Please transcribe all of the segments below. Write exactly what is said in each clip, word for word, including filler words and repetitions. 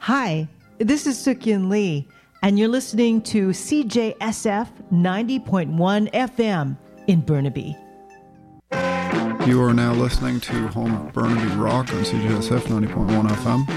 Hi, this is Sukyin Lee, and you're listening to C J S F ninety point one F M in Burnaby. You are now listening to Home of Burnaby Rock on C J S F ninety point one F M.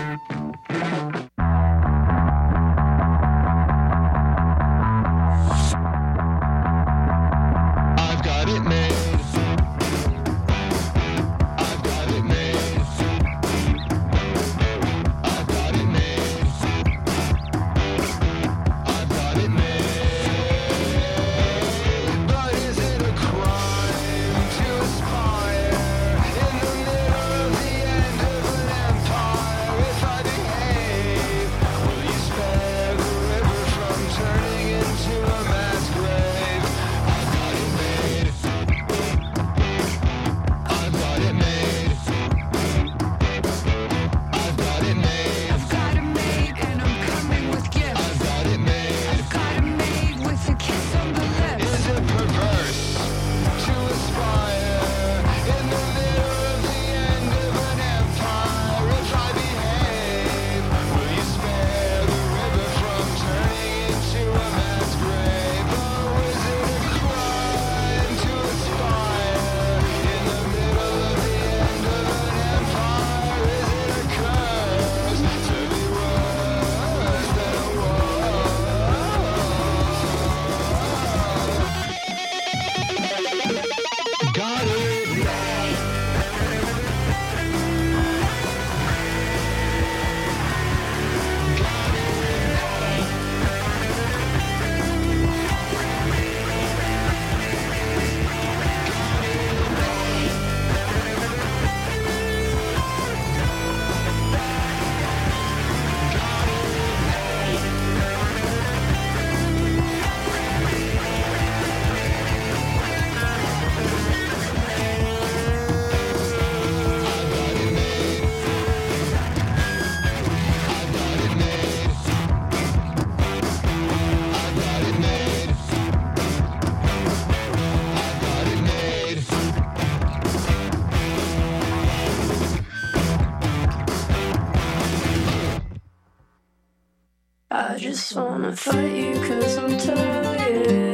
Just wanna fight you 'cause I'm tired.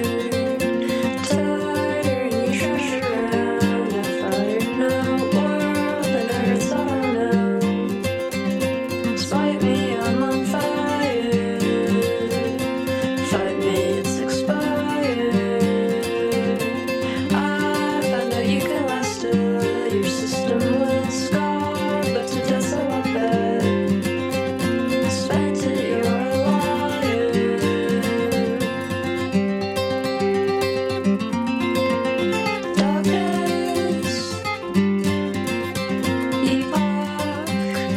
Tired, you trash around. I fired now, world, and earth's all now. Spite me, I'm on fire. Fight me, it's expired. I found out you can last till your system will scar, but to death I won't bet. Spent it, you're a liar. Darkness, epoch,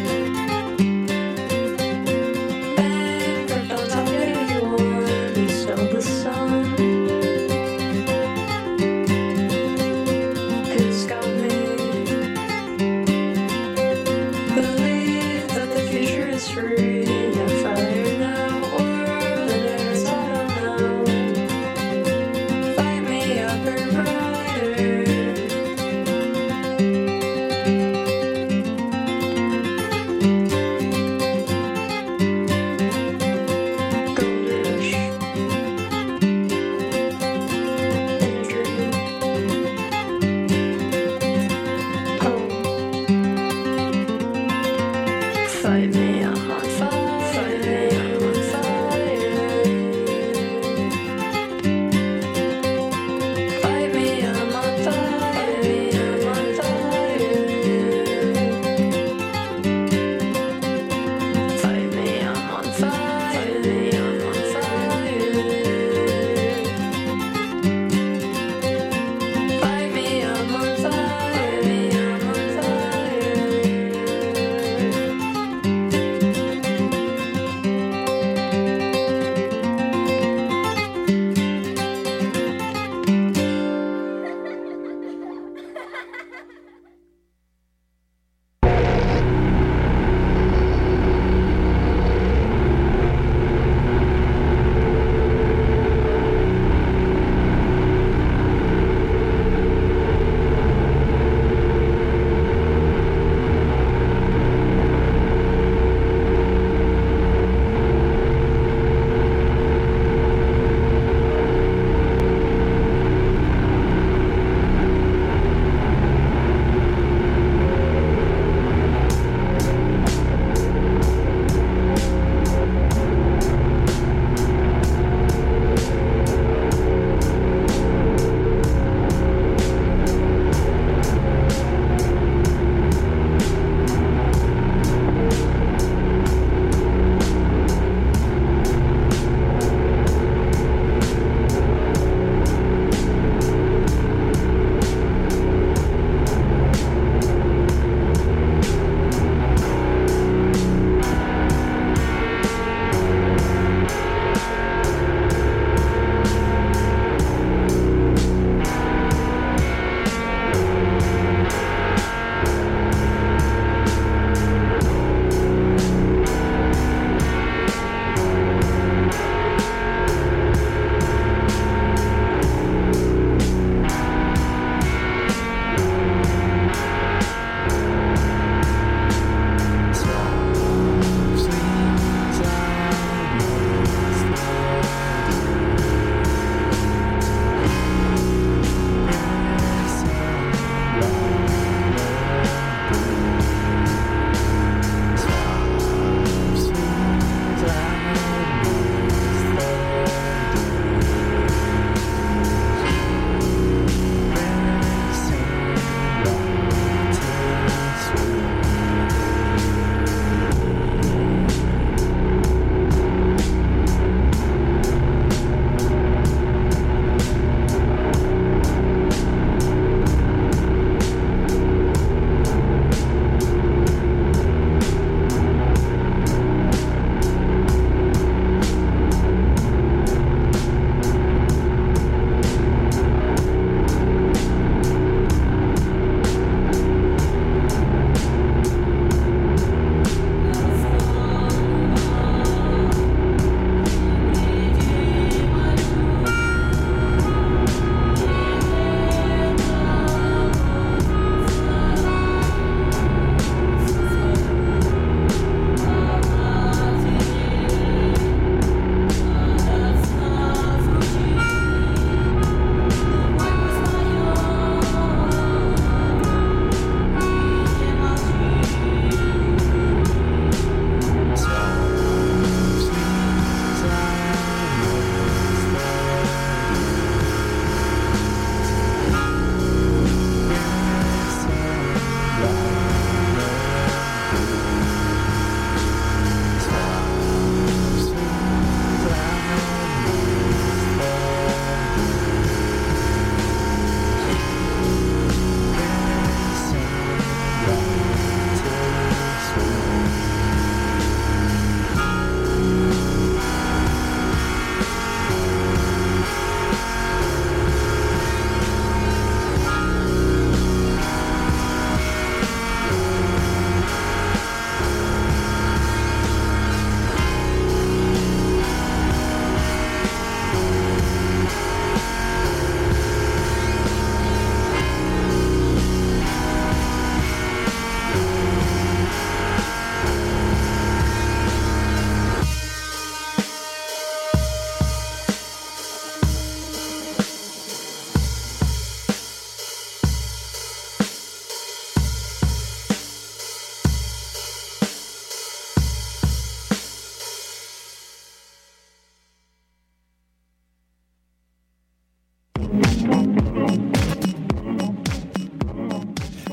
bankrupt, don't talk to anyone, you stole the sun. It's got me. Believe that the future is free. I fire now, world, and earth's I don't know. Fight me up and brighter. Gold rush in a dream. Home. Fight me, I'm on fire. Fight me, I'm on fire. Fight me, I'm on fire. I'm on fire. Fight me, I'm on fire. Fight me, I'm on fire. Fight me, I'm on fire. I'm on fire.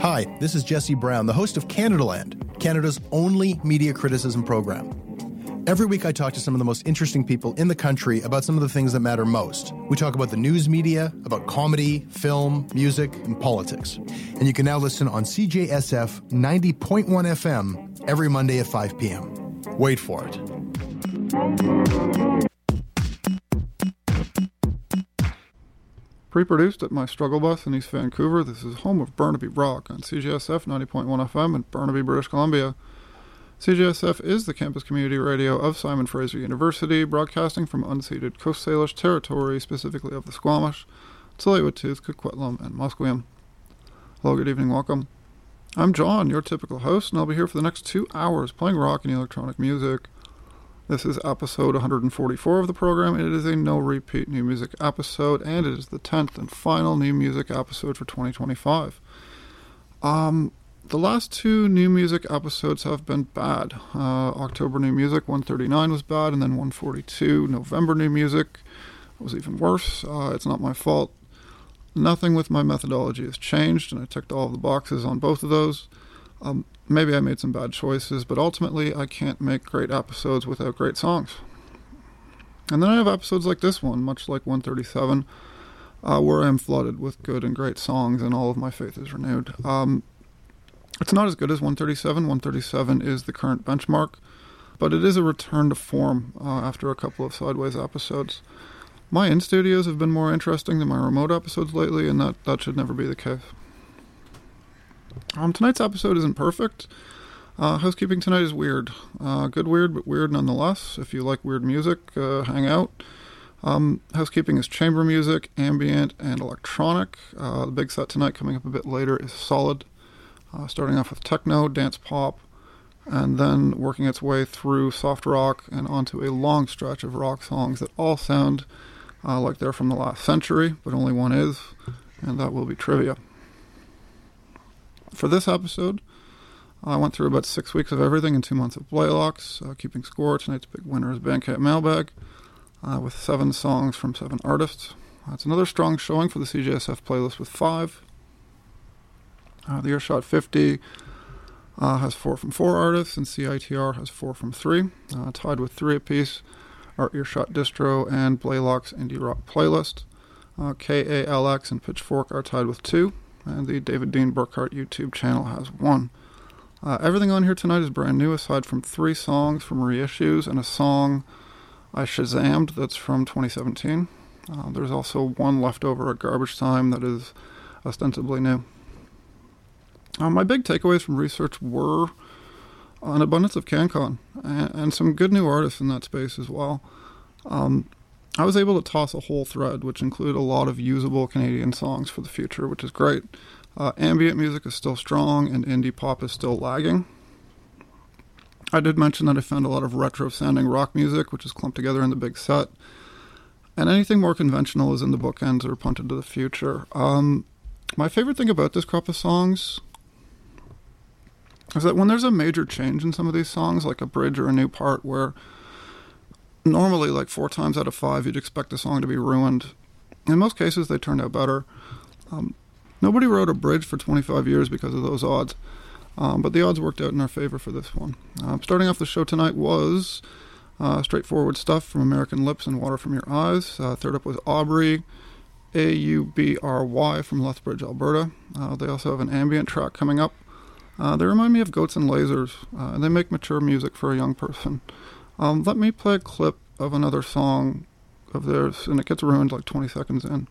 Hi, this is Jesse Brown, the host of Canadaland, Canada's only media criticism program. Every week I talk to some of the most interesting people in the country about some of the things that matter most. We talk about the news media, about comedy, film, music, and politics. And you can now listen on C J S F ninety point one F M every Monday at five p.m. Wait for it. Pre-produced at my struggle bus in East Vancouver, this is home of Burnaby Rock on C J S F ninety point one F M in Burnaby, British Columbia. C J S F is the campus community radio of Simon Fraser University, broadcasting from unceded Coast Salish territory, specifically of the Squamish, Tsleil-Waututh, Coquitlam, and Musqueam. Hello, good evening, welcome. I'm John, your typical host, and I'll be here for the next two hours playing rock and electronic music. This is episode one hundred forty-four of the program. It is a no-repeat new music episode, and it is the tenth and final new music episode for twenty twenty-five. Um, the last two new music episodes have been bad. Uh, October new music, one thirty-nine was bad, and then one forty-two, November new music, was even worse. Uh, it's not my fault. Nothing with my methodology has changed, and I ticked all of the boxes on both of those. Um, maybe I made some bad choices, but ultimately I can't make great episodes without great songs. And then I have episodes like this one, much like one thirty-seven, uh, where I am flooded with good and great songs and all of my faith is renewed. Um, it's not as good as one thirty-seven. one thirty-seven is the current benchmark, but it is a return to form uh, after a couple of sideways episodes. My in-studios have been more interesting than my remote episodes lately, and that, that should never be the case. Um, tonight's episode isn't perfect. Uh, housekeeping tonight is weird. Uh, good weird, but weird nonetheless. If you like weird music, uh, hang out. Um, housekeeping is chamber music, ambient, and electronic. Uh, the big set tonight, coming up a bit later, is solid. Uh, starting off with techno, dance pop, and then working its way through soft rock and onto a long stretch of rock songs that all sound uh, like they're from the last century, but only one is, and that will be trivia. For this episode, I went through about six weeks of everything and two months of Blaylocks, uh, keeping score. Tonight's big winner is Bandcamp Mailbag, uh, with seven songs from seven artists. That's uh, another strong showing for the C J S F playlist with five. Uh, the Earshot fifty uh, has four from four artists, and C I T R has four from three. Uh, tied with three apiece are Earshot Distro and Blaylocks Indie Rock Playlist. Uh, K A L X and Pitchfork are tied with two. And the David Dean Burkhart YouTube channel has one. Uh, everything on here tonight is brand new, aside from three songs from reissues and a song I Shazammed that's from twenty seventeen. Uh, there's also one leftover at Garbage Time that is ostensibly new. Uh, my big takeaways from research were an abundance of CanCon and, and some good new artists in that space as well. Um, I was able to toss a whole thread, which included a lot of usable Canadian songs for the future, which is great. Uh, ambient music is still strong, and indie pop is still lagging. I did mention that I found a lot of retro-sounding rock music, which is clumped together in the big set. And anything more conventional is in the bookends or punted to the future. Um, my favorite thing about this crop of songs is that when there's a major change in some of these songs, like a bridge or a new part where normally, like four times out of five, you'd expect the song to be ruined. In most cases, they turned out better. Um, nobody wrote a bridge for twenty-five years because of those odds, um, but the odds worked out in our favor for this one. Uh, starting off the show tonight was uh, straightforward stuff from American Lips and Water From Your Eyes. Uh, third up was Aubrey, A U B R Y from Lethbridge, Alberta. Uh, they also have an ambient track coming up. Uh, they remind me of Goats and Lasers, uh, and they make mature music for a young person. Um, let me play a clip of another song of theirs, and it gets ruined like twenty seconds in.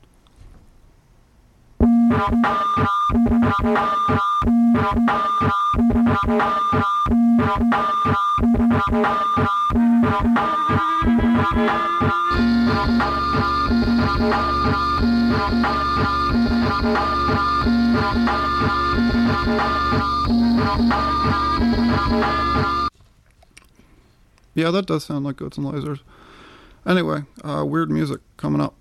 Yeah, that does sound like Goats and Lasers. Anyway, uh, weird music coming up.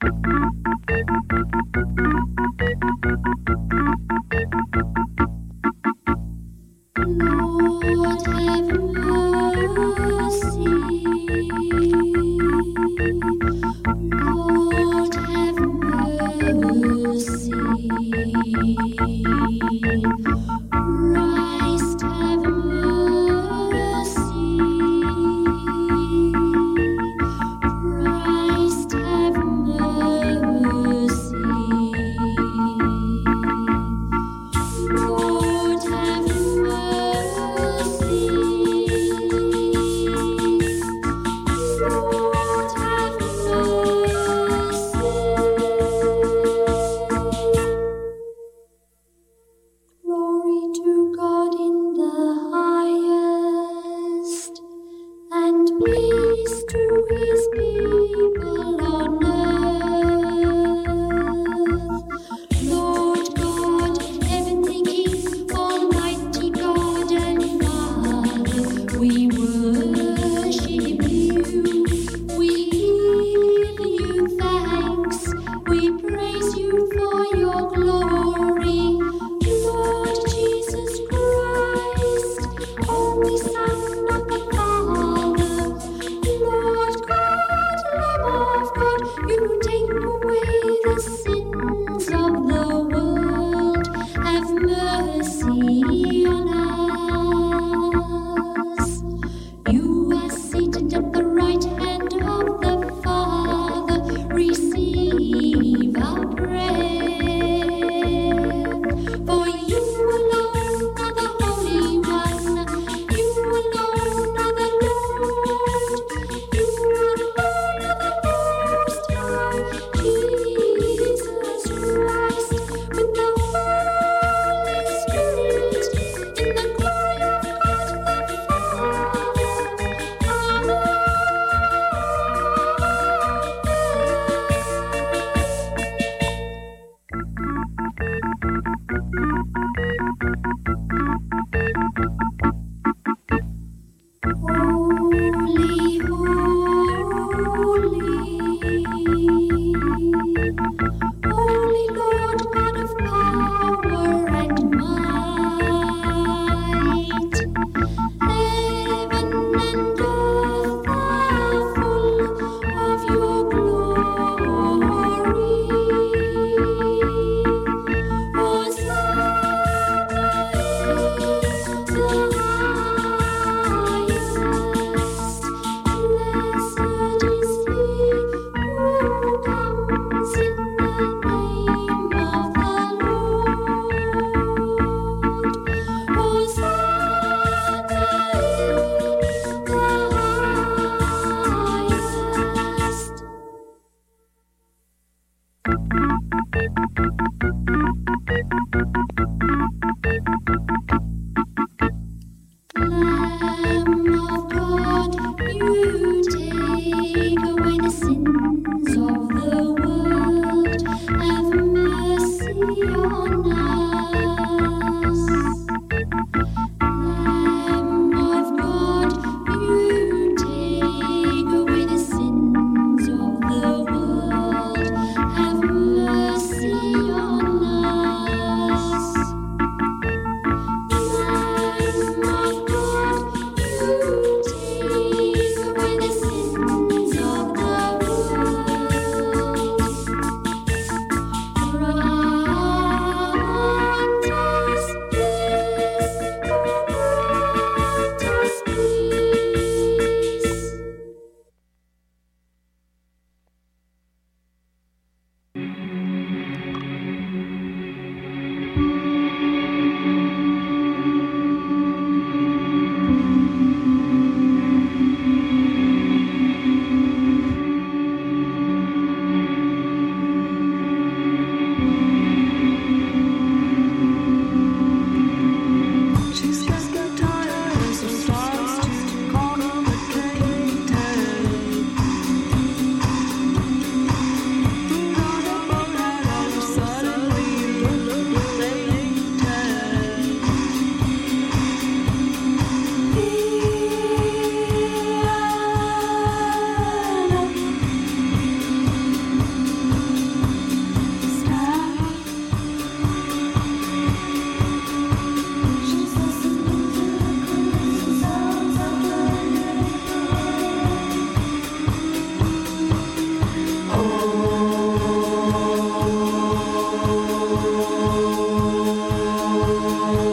Lord have mercy. Lord have mercy. Christ have mercy. Christ have mercy. Lord have mercy.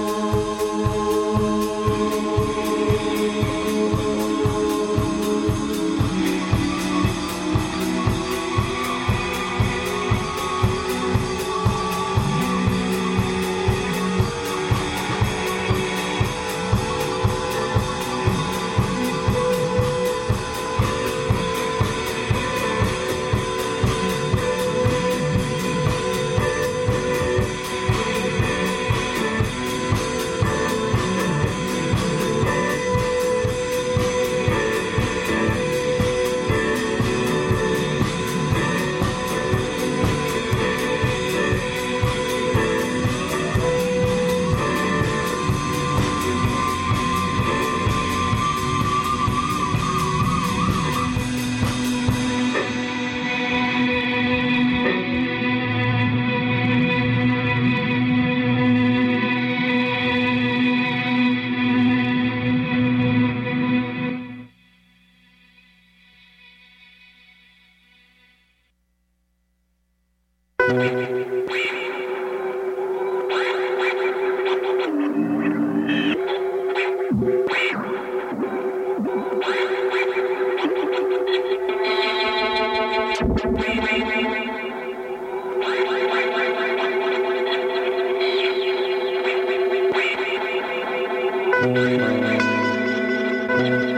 Thank you.